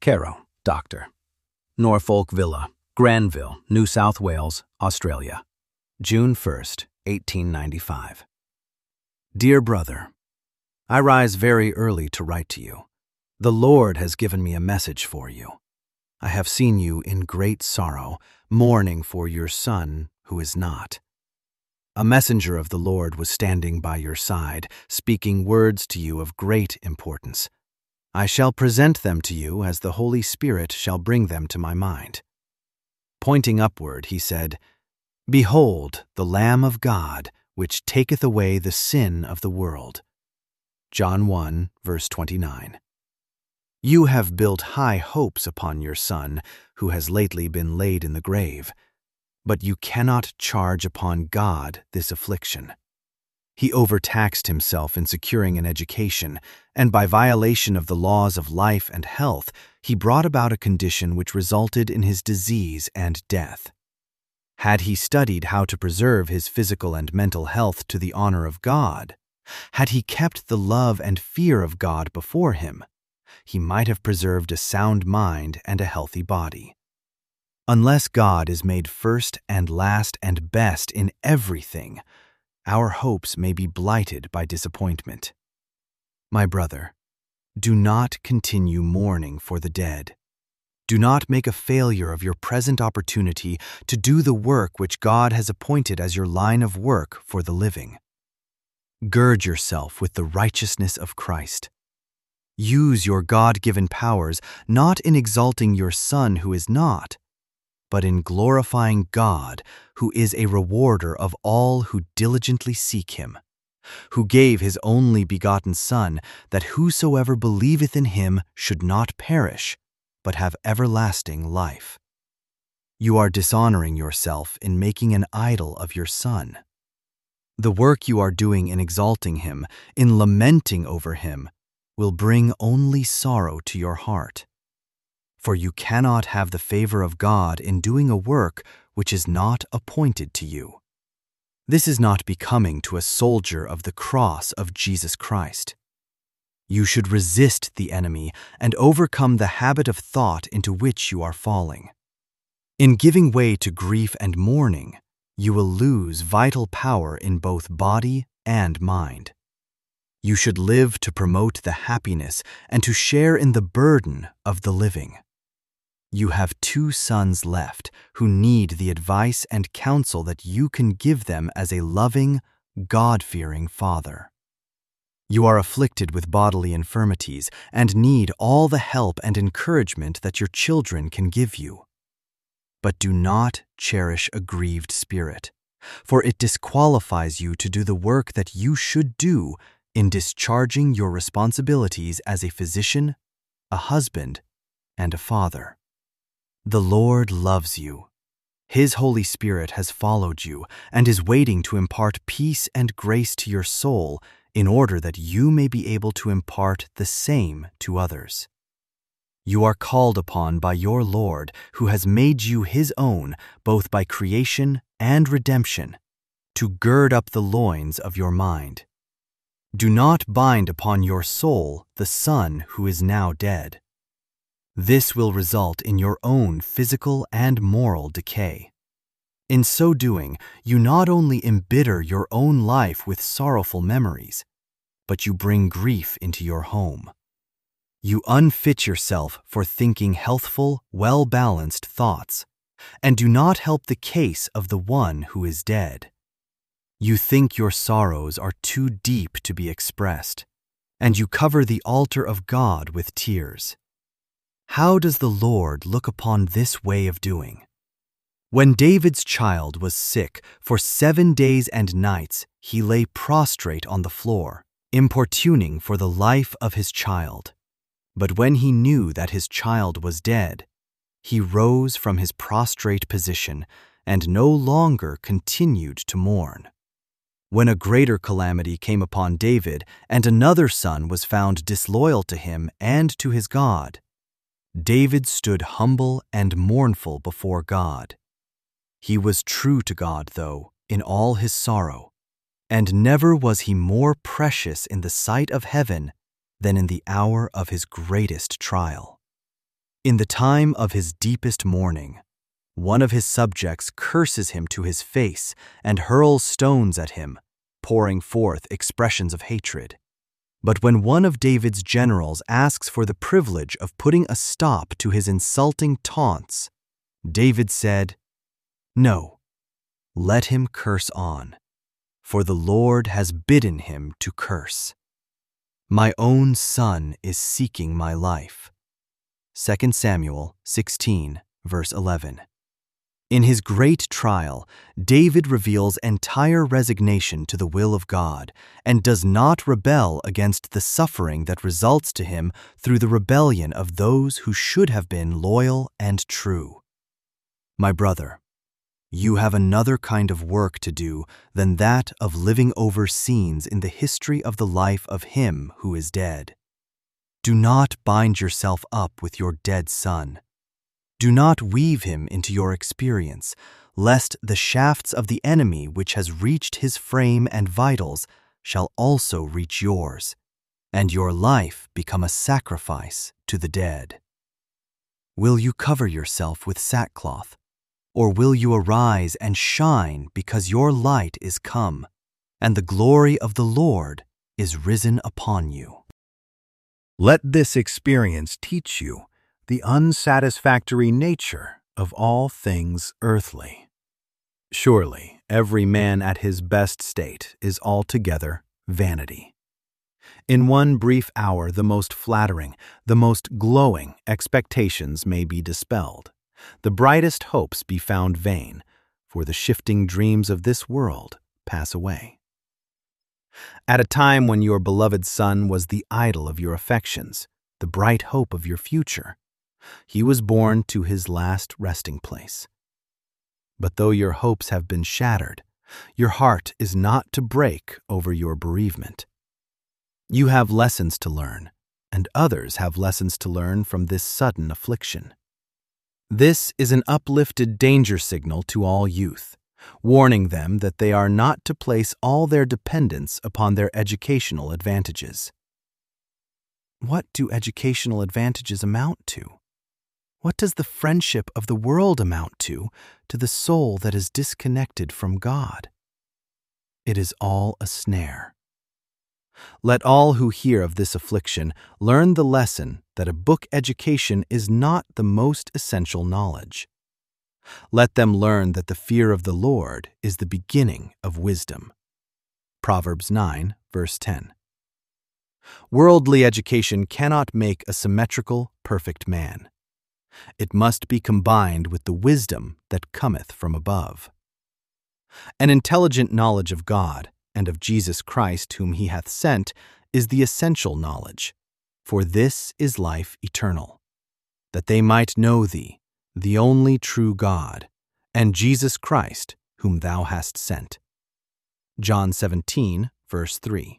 Caro, Doctor. Norfolk Villa, Granville, New South Wales, Australia. June 1st, 1895. Dear Brother, I rise very early to write to you. The Lord has given me a message for you. I have seen you in great sorrow, mourning for your son who is not. A messenger of the Lord was standing by your side, speaking words to you of great importance. I shall present them to you as the Holy Spirit shall bring them to my mind. Pointing upward, he said, Behold, the Lamb of God, which taketh away the sin of the world. John 1, verse 29. You have built high hopes upon your son, who has lately been laid in the grave, but you cannot charge upon God this affliction. He overtaxed himself in securing an education, and by violation of the laws of life and health, he brought about a condition which resulted in his disease and death. Had he studied how to preserve his physical and mental health to the honor of God, had he kept the love and fear of God before him, he might have preserved a sound mind and a healthy body. Unless God is made first and last and best in everything, our hopes may be blighted by disappointment. My brother, do not continue mourning for the dead. Do not make a failure of your present opportunity to do the work which God has appointed as your line of work for the living. Gird yourself with the righteousness of Christ. Use your God-given powers not in exalting your son who is not, but in glorifying God, who is a rewarder of all who diligently seek him, who gave his only begotten Son, that whosoever believeth in him should not perish, but have everlasting life. You are dishonoring yourself in making an idol of your son. The work you are doing in exalting him, in lamenting over him, will bring only sorrow to your heart. For you cannot have the favor of God in doing a work which is not appointed to you. This is not becoming to a soldier of the cross of Jesus Christ. You should resist the enemy and overcome the habit of thought into which you are falling. In giving way to grief and mourning, you will lose vital power in both body and mind. You should live to promote the happiness and to share in the burden of the living. You have 2 sons left who need the advice and counsel that you can give them as a loving, God-fearing father. You are afflicted with bodily infirmities and need all the help and encouragement that your children can give you. But do not cherish a grieved spirit, for it disqualifies you to do the work that you should do in discharging your responsibilities as a physician, a husband, and a father. The Lord loves you. His Holy Spirit has followed you and is waiting to impart peace and grace to your soul in order that you may be able to impart the same to others. You are called upon by your Lord, who has made you his own both by creation and redemption, to gird up the loins of your mind. Do not bind upon your soul the son who is now dead. This will result in your own physical and moral decay. In so doing, you not only embitter your own life with sorrowful memories, but you bring grief into your home. You unfit yourself for thinking healthful, well-balanced thoughts, and do not help the case of the one who is dead. You think your sorrows are too deep to be expressed, and you cover the altar of God with tears. How does the Lord look upon this way of doing? When David's child was sick, for 7 days and nights he lay prostrate on the floor, importuning for the life of his child. But when he knew that his child was dead, he rose from his prostrate position and no longer continued to mourn. When a greater calamity came upon David and another son was found disloyal to him and to his God, David stood humble and mournful before God. He was true to God, though, in all his sorrow, and never was he more precious in the sight of heaven than in the hour of his greatest trial. In the time of his deepest mourning, one of his subjects curses him to his face and hurls stones at him, pouring forth expressions of hatred. But when one of David's generals asks for the privilege of putting a stop to his insulting taunts, David said, "No, let him curse on, for the Lord has bidden him to curse. My own son is seeking my life." 2 Samuel 16, verse 11. In his great trial, David reveals entire resignation to the will of God and does not rebel against the suffering that results to him through the rebellion of those who should have been loyal and true. My brother, you have another kind of work to do than that of living over scenes in the history of the life of him who is dead. Do not bind yourself up with your dead son. Do not weave him into your experience, lest the shafts of the enemy which has reached his frame and vitals shall also reach yours, and your life become a sacrifice to the dead. Will you cover yourself with sackcloth, or will you arise and shine because your light is come, and the glory of the Lord is risen upon you? Let this experience teach you the unsatisfactory nature of all things earthly. Surely every man at his best state is altogether vanity. In one brief hour the most flattering, the most glowing expectations may be dispelled, the brightest hopes be found vain, for the shifting dreams of this world pass away. At a time when your beloved son was the idol of your affections, the bright hope of your future, he was borne to his last resting place. But though your hopes have been shattered, your heart is not to break over your bereavement. You have lessons to learn, and others have lessons to learn from this sudden affliction. This is an uplifted danger signal to all youth, warning them that they are not to place all their dependence upon their educational advantages. What do educational advantages amount to? What does the friendship of the world amount to the soul that is disconnected from God? It is all a snare. Let all who hear of this affliction learn the lesson that a book education is not the most essential knowledge. Let them learn that the fear of the Lord is the beginning of wisdom. Proverbs 9, verse 10. Worldly education cannot make a symmetrical, perfect man. It must be combined with the wisdom that cometh from above. An intelligent knowledge of God and of Jesus Christ whom he hath sent is the essential knowledge, for this is life eternal, that they might know thee, the only true God, and Jesus Christ whom thou hast sent. John 17, verse 3.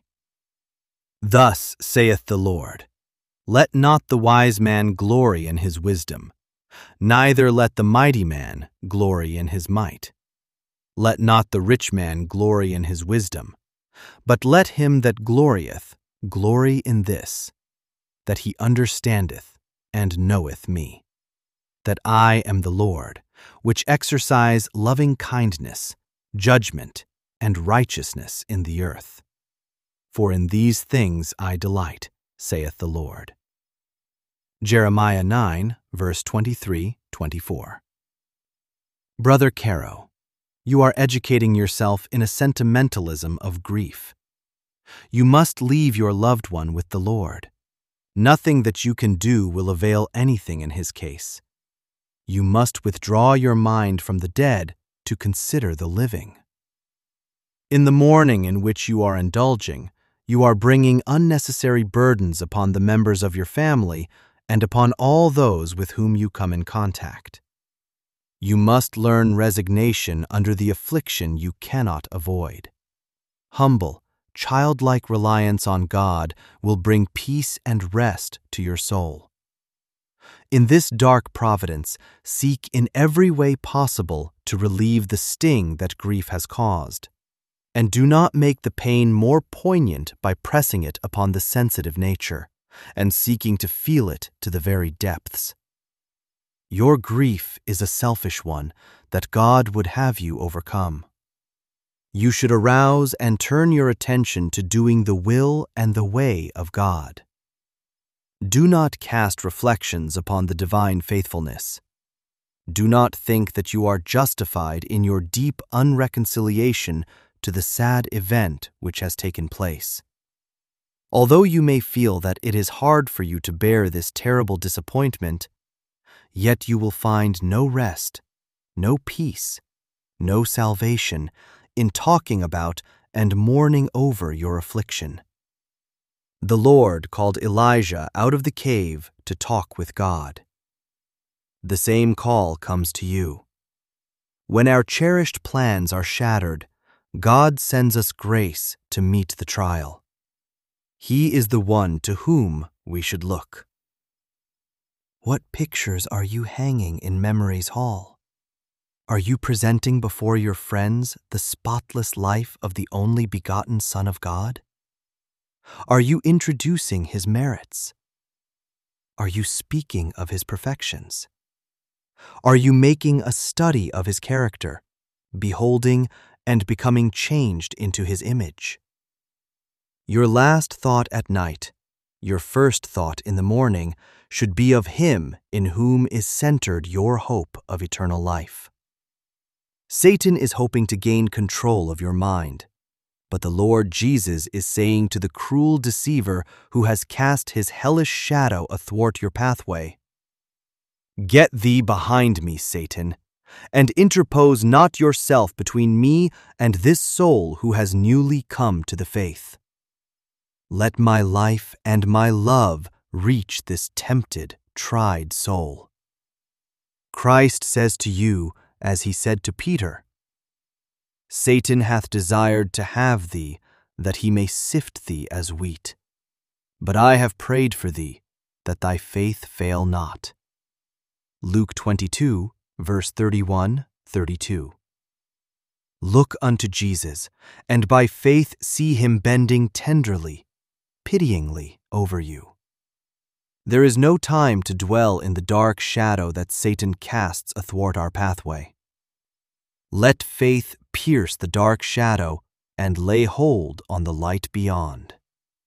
Thus saith the Lord, let not the wise man glory in his wisdom, neither let the mighty man glory in his might. Let not the rich man glory in his wisdom, but let him that glorieth glory in this, that he understandeth and knoweth me, that I am the Lord, which exercise loving kindness, judgment, and righteousness in the earth. For in these things I delight, saith the Lord. Jeremiah 9, verse 23-24. Brother Caro, you are educating yourself in a sentimentalism of grief. You must leave your loved one with the Lord. Nothing that you can do will avail anything in his case. You must withdraw your mind from the dead to consider the living. In the mourning in which you are indulging, you are bringing unnecessary burdens upon the members of your family and upon all those with whom you come in contact. You must learn resignation under the affliction you cannot avoid. Humble, childlike reliance on God will bring peace and rest to your soul. In this dark providence, seek in every way possible to relieve the sting that grief has caused, and do not make the pain more poignant by pressing it upon the sensitive nature and seeking to feel it to the very depths. Your grief is a selfish one that God would have you overcome. You should arouse and turn your attention to doing the will and the way of God. Do not cast reflections upon the divine faithfulness. Do not think that you are justified in your deep unreconciliation to the sad event which has taken place. Although you may feel that it is hard for you to bear this terrible disappointment, yet you will find no rest, no peace, no salvation in talking about and mourning over your affliction. The Lord called Elijah out of the cave to talk with God. The same call comes to you. When our cherished plans are shattered, God sends us grace to meet the trial. He is the one to whom we should look. What pictures are you hanging in memory's hall? Are you presenting before your friends the spotless life of the only begotten Son of God? Are you introducing his merits? Are you speaking of his perfections? Are you making a study of his character, beholding and becoming changed into his image? Your last thought at night, your first thought in the morning, should be of him in whom is centered your hope of eternal life. Satan is hoping to gain control of your mind, but the Lord Jesus is saying to the cruel deceiver who has cast his hellish shadow athwart your pathway, "Get thee behind me, Satan, and interpose not yourself between me and this soul who has newly come to the faith. Let my life and my love reach this tempted, tried soul." Christ says to you, as he said to Peter, "Satan hath desired to have thee, that he may sift thee as wheat. But I have prayed for thee, that thy faith fail not." Luke 22, verse 31-32. Look unto Jesus, and by faith see him bending tenderly, pityingly over you. There is no time to dwell in the dark shadow that Satan casts athwart our pathway. Let faith pierce the dark shadow and lay hold on the light beyond.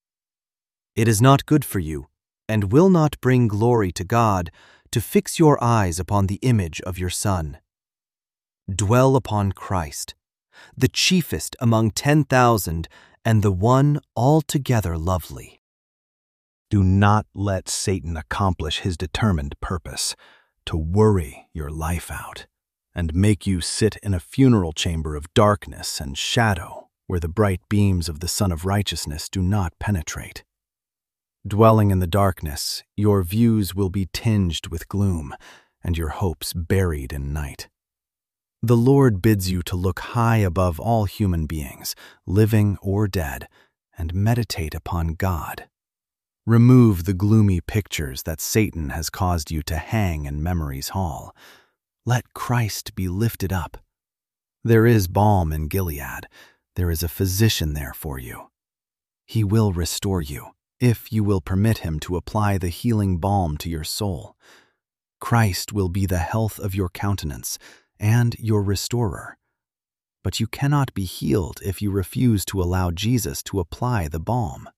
It is not good for you, and will not bring glory to God, to fix your eyes upon the image of your Son. Dwell upon Christ, the chiefest among 10,000 and the one altogether lovely. Do not let Satan accomplish his determined purpose to worry your life out and make you sit in a funeral chamber of darkness and shadow where the bright beams of the Sun of Righteousness do not penetrate. Dwelling in the darkness, your views will be tinged with gloom and your hopes buried in night. The Lord bids you to look high above all human beings, living or dead, and meditate upon God. Remove the gloomy pictures that Satan has caused you to hang in memory's hall. Let Christ be lifted up. There is balm in Gilead. There is a physician there for you. He will restore you, if you will permit him to apply the healing balm to your soul. Christ will be the health of your countenance and your restorer. But you cannot be healed if you refuse to allow Jesus to apply the balm.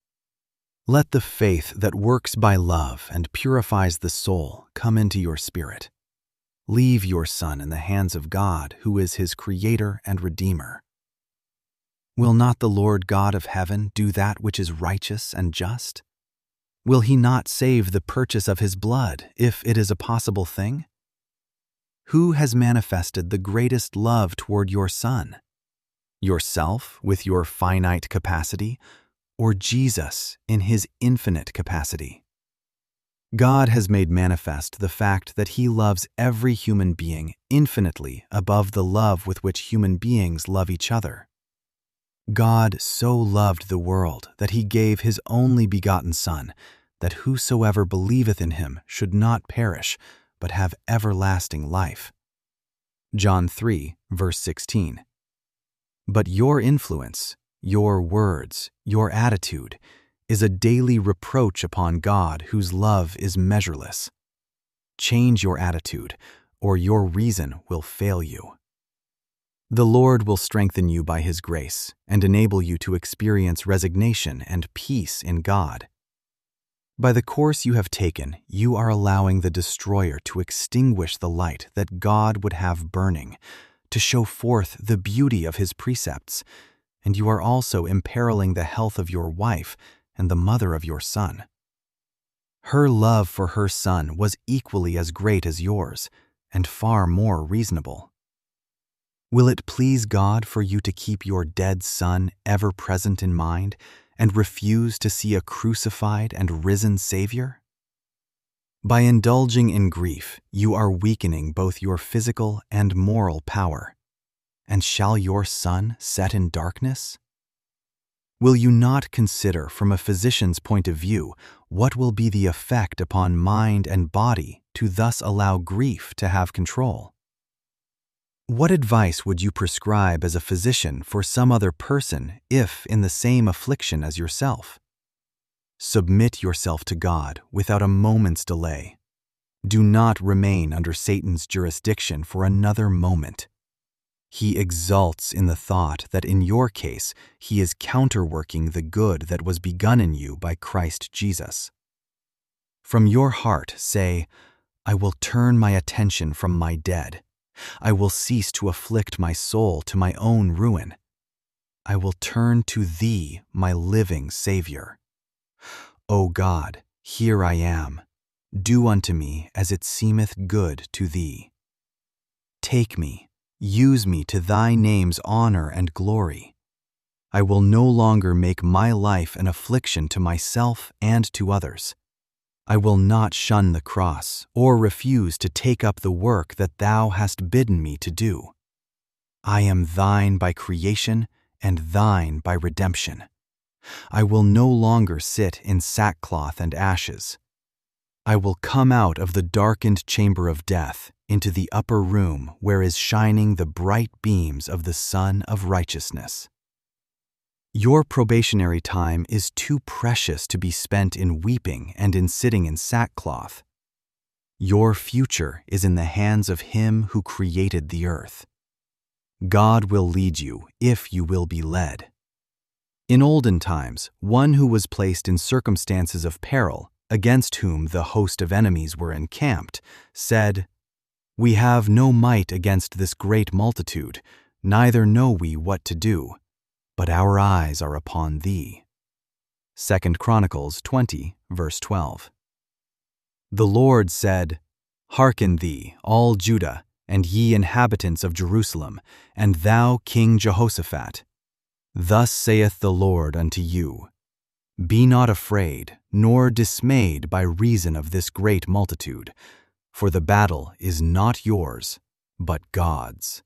Let the faith that works by love and purifies the soul come into your spirit. Leave your son in the hands of God, who is his Creator and Redeemer. Will not the Lord God of heaven do that which is righteous and just? Will he not save the purchase of his blood, if it is a possible thing? Who has manifested the greatest love toward your Son? Yourself with your finite capacity, or Jesus in his infinite capacity? God has made manifest the fact that he loves every human being infinitely above the love with which human beings love each other. God so loved the world that he gave his only begotten Son, that whosoever believeth in him should not perish, but have everlasting life. John 3, verse 16. But your influence, your words, your attitude, is a daily reproach upon God whose love is measureless. change your attitude, or your reason will fail you. The Lord will strengthen you by His grace and enable you to experience resignation and peace in God. By the course you have taken, you are allowing the destroyer to extinguish the light that God would have burning, to show forth the beauty of His precepts, and you are also imperiling the health of your wife and the mother of your son. Her love for her son was equally as great as yours, and far more reasonable. Will it please God for you to keep your dead son ever present in mind and refuse to see a crucified and risen Savior? By indulging in grief, you are weakening both your physical and moral power. And shall your son set in darkness? Will you not consider from a physician's point of view what will be the effect upon mind and body to thus allow grief to have control? What advice would you prescribe as a physician for some other person if in the same affliction as yourself? Submit yourself to God without a moment's delay. Do not remain under Satan's jurisdiction for another moment. He exults in the thought that in your case he is counterworking the good that was begun in you by Christ Jesus. From your heart say, I will turn my attention from my dead. I will cease to afflict my soul to my own ruin. I will turn to Thee, my living Savior. O God, here I am. Do unto me as it seemeth good to Thee. Take me, use me to Thy name's honor and glory. I will no longer make my life an affliction to myself and to others. I will not shun the cross or refuse to take up the work that Thou hast bidden me to do. I am Thine by creation and Thine by redemption. I will no longer sit in sackcloth and ashes. I will come out of the darkened chamber of death into the upper room where is shining the bright beams of the Sun of Righteousness. Your probationary time is too precious to be spent in weeping and in sitting in sackcloth. Your future is in the hands of Him who created the earth. God will lead you if you will be led. In olden times, one who was placed in circumstances of peril, against whom the host of enemies were encamped, said, We have no might against this great multitude, neither know we what to do. But our eyes are upon Thee. 2 Chronicles 20, verse 12. The Lord said, Hearken thee, all Judah, and ye inhabitants of Jerusalem, and thou King Jehoshaphat. Thus saith the Lord unto you, Be not afraid, nor dismayed by reason of this great multitude, for the battle is not yours, but God's.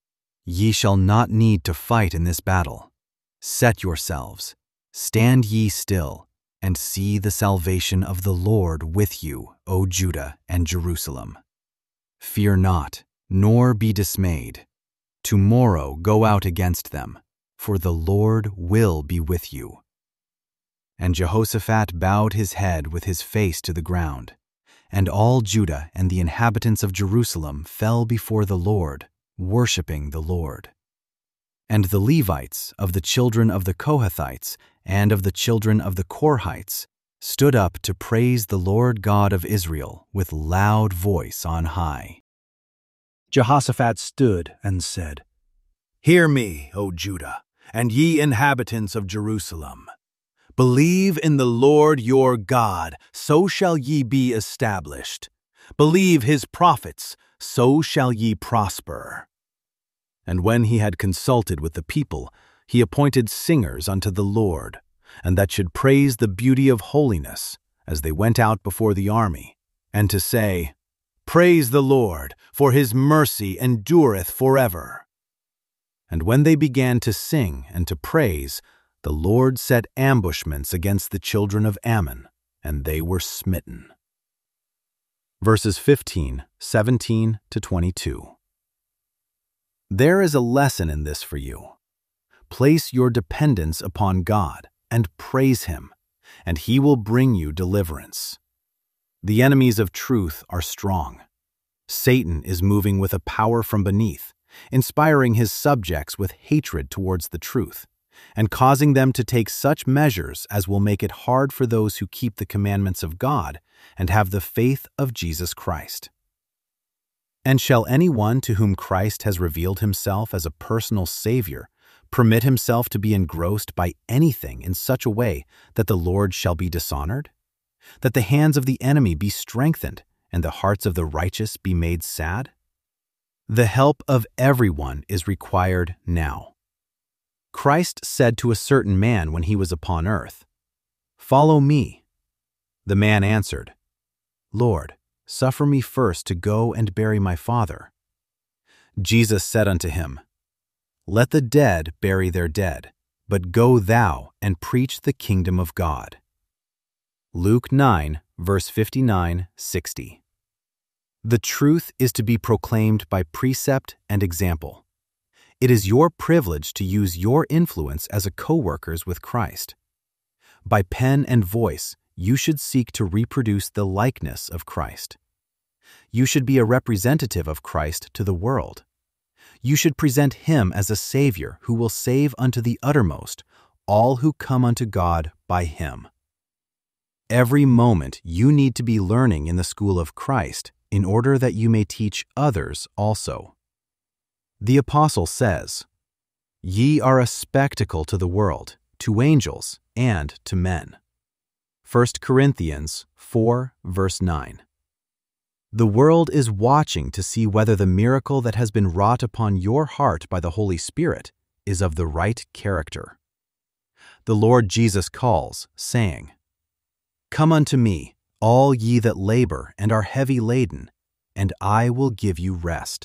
Ye shall not need to fight in this battle. Set yourselves, stand ye still, and see the salvation of the Lord with you, O Judah and Jerusalem. Fear not, nor be dismayed. Tomorrow go out against them, for the Lord will be with you. And Jehoshaphat bowed his head with his face to the ground, and all Judah and the inhabitants of Jerusalem fell before the Lord, worshiping the Lord. And the Levites of the children of the Kohathites and of the children of the Korhites stood up to praise the Lord God of Israel with loud voice on high. Jehoshaphat stood and said, Hear me, O Judah, and ye inhabitants of Jerusalem. Believe in the Lord your God, so shall ye be established. Believe His prophets, so shall ye prosper. And when he had consulted with the people, he appointed singers unto the Lord, and that should praise the beauty of holiness, as they went out before the army, and to say, Praise the Lord, for His mercy endureth forever. And when they began to sing and to praise, the Lord set ambushments against the children of Ammon, and they were smitten. Verses 15, 17 to 22. There is a lesson in this for you. Place your dependence upon God and praise Him, and He will bring you deliverance. The enemies of truth are strong. Satan is moving with a power from beneath, inspiring his subjects with hatred towards the truth, and causing them to take such measures as will make it hard for those who keep the commandments of God and have the faith of Jesus Christ. And shall anyone to whom Christ has revealed himself as a personal Savior permit himself to be engrossed by anything in such a way that the Lord shall be dishonored? That the hands of the enemy be strengthened and the hearts of the righteous be made sad? The help of everyone is required now. Christ said to a certain man when he was upon earth, "Follow me." The man answered, "Lord, suffer me first to go and bury my father." Jesus said unto him, "Let the dead bury their dead, but go thou and preach the kingdom of God." Luke 9, verse 59-60. The truth is to be proclaimed by precept and example. It is your privilege to use your influence as a co-workers with Christ. By pen and voice, you should seek to reproduce the likeness of Christ. You should be a representative of Christ to the world. You should present him as a Savior who will save unto the uttermost all who come unto God by him. Every moment you need to be learning in the school of Christ in order that you may teach others also. The apostle says, "Ye are a spectacle to the world, to angels, and to men." 1 Corinthians 4, verse 9. The world is watching to see whether the miracle that has been wrought upon your heart by the Holy Spirit is of the right character. The Lord Jesus calls, saying, "Come unto me, all ye that labor and are heavy laden, and I will give you rest.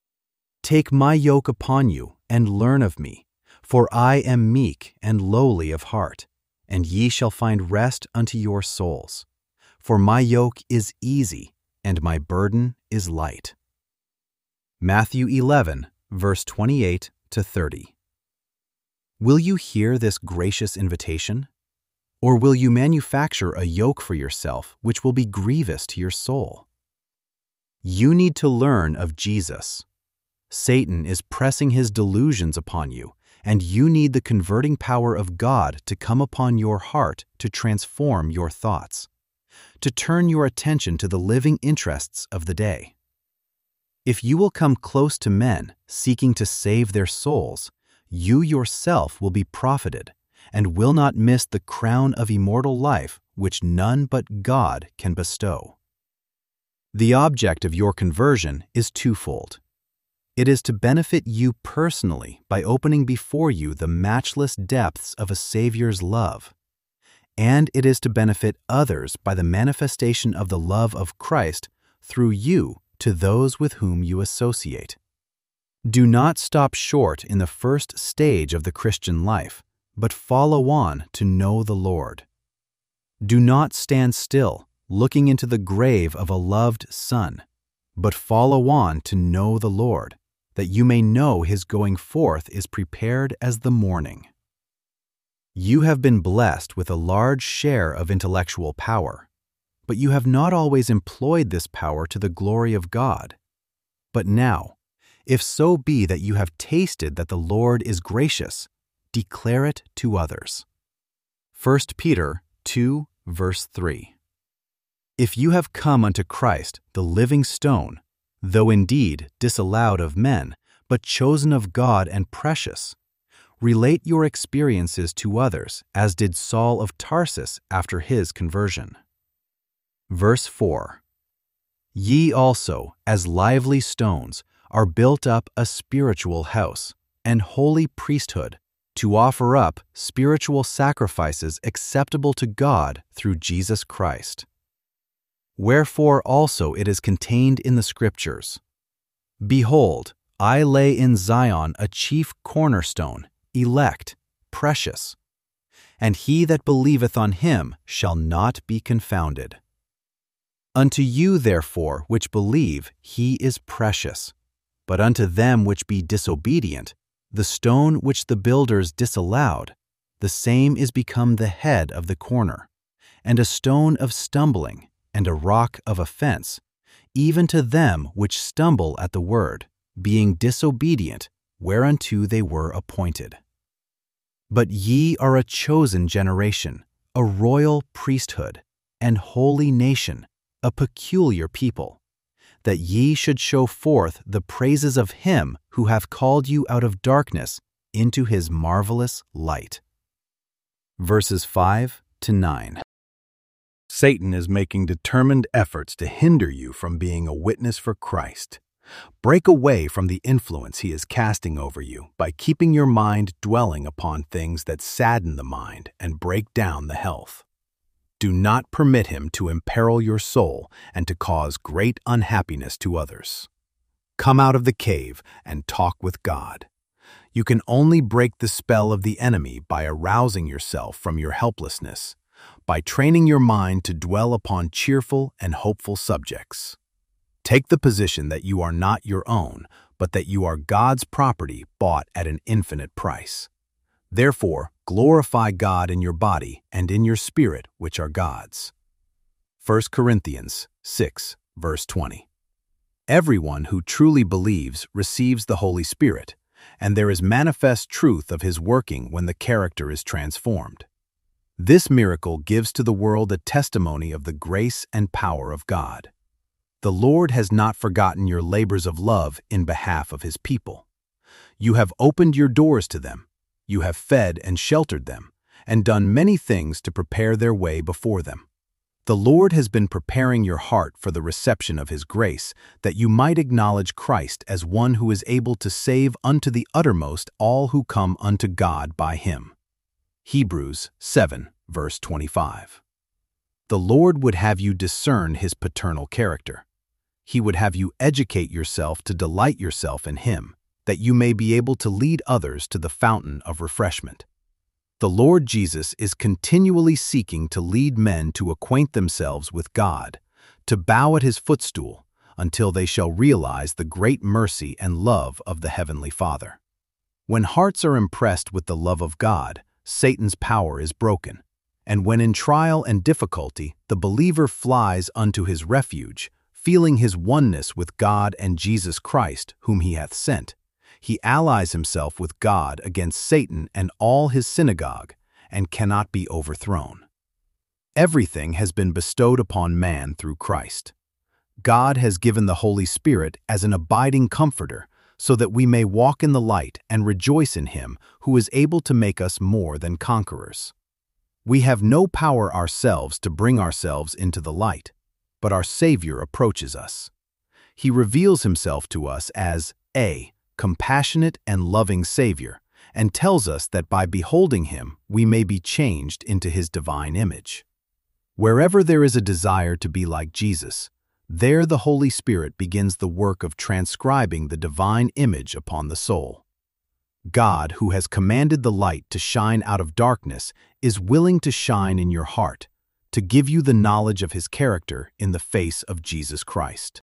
Take my yoke upon you, and learn of me, for I am meek and lowly of heart, and ye shall find rest unto your souls. For my yoke is easy, and my burden is light." Matthew 11, verse 28-30. Will you hear this gracious invitation? Or will you manufacture a yoke for yourself which will be grievous to your soul? You need to learn of Jesus. Satan is pressing his delusions upon you, and you need the converting power of God to come upon your heart to transform your thoughts, to turn your attention to the living interests of the day. If you will come close to men seeking to save their souls, you yourself will be profited and will not miss the crown of immortal life which none but God can bestow. The object of your conversion is twofold. It is to benefit you personally by opening before you the matchless depths of a Savior's love, and it is to benefit others by the manifestation of the love of Christ through you to those with whom you associate. Do not stop short in the first stage of the Christian life, but follow on to know the Lord. Do not stand still, looking into the grave of a loved son, but follow on to know the Lord, that you may know his going forth is prepared as the morning. You have been blessed with a large share of intellectual power, but you have not always employed this power to the glory of God. But now, if so be that you have tasted that the Lord is gracious, declare it to others. 1 Peter 2, verse 3. If you have come unto Christ, the living stone, though indeed disallowed of men, but chosen of God and precious, relate your experiences to others, as did Saul of Tarsus after his conversion. Verse 4. Ye also, as lively stones, are built up a spiritual house, and holy priesthood, to offer up spiritual sacrifices acceptable to God through Jesus Christ. Wherefore also it is contained in the Scriptures, Behold, I lay in Zion a chief cornerstone, elect, precious, and he that believeth on him shall not be confounded. Unto you therefore which believe he is precious, but unto them which be disobedient, the stone which the builders disallowed, the same is become the head of the corner, and a stone of stumbling, and a rock of offense, even to them which stumble at the word, being disobedient, whereunto they were appointed. But ye are a chosen generation, a royal priesthood, and holy nation, a peculiar people, that ye should show forth the praises of him who hath called you out of darkness into his marvelous light. Verses 5 to 9. Satan is making determined efforts to hinder you from being a witness for Christ. Break away from the influence he is casting over you by keeping your mind dwelling upon things that sadden the mind and break down the health. Do not permit him to imperil your soul and to cause great unhappiness to others. Come out of the cave and talk with God. You can only break the spell of the enemy by arousing yourself from your helplessness, by training your mind to dwell upon cheerful and hopeful subjects. Take the position that you are not your own, but that you are God's property bought at an infinite price. Therefore, glorify God in your body and in your spirit, which are God's. 1 Corinthians 6, verse 20. Everyone who truly believes receives the Holy Spirit, and there is manifest truth of his working when the character is transformed. This miracle gives to the world a testimony of the grace and power of God. The Lord has not forgotten your labors of love in behalf of his people. You have opened your doors to them. You have fed and sheltered them, and done many things to prepare their way before them. The Lord has been preparing your heart for the reception of his grace, that you might acknowledge Christ as one who is able to save unto the uttermost all who come unto God by him. Hebrews 7, verse 25. The Lord would have you discern his paternal character. He would have you educate yourself to delight yourself in him, that you may be able to lead others to the fountain of refreshment. The Lord Jesus is continually seeking to lead men to acquaint themselves with God, to bow at his footstool, until they shall realize the great mercy and love of the Heavenly Father. When hearts are impressed with the love of God, Satan's power is broken, and when in trial and difficulty the believer flies unto his refuge, feeling his oneness with God and Jesus Christ, whom he hath sent, he allies himself with God against Satan and all his synagogue, and cannot be overthrown. Everything has been bestowed upon man through Christ. God has given the Holy Spirit as an abiding comforter, so that we may walk in the light and rejoice in him who is able to make us more than conquerors. We have no power ourselves to bring ourselves into the light, but our Savior approaches us. He reveals himself to us as a compassionate and loving Savior, and tells us that by beholding him we may be changed into his divine image. Wherever there is a desire to be like Jesus, there the Holy Spirit begins the work of transcribing the divine image upon the soul. God, who has commanded the light to shine out of darkness, is willing to shine in your heart, to give you the knowledge of his character in the face of Jesus Christ.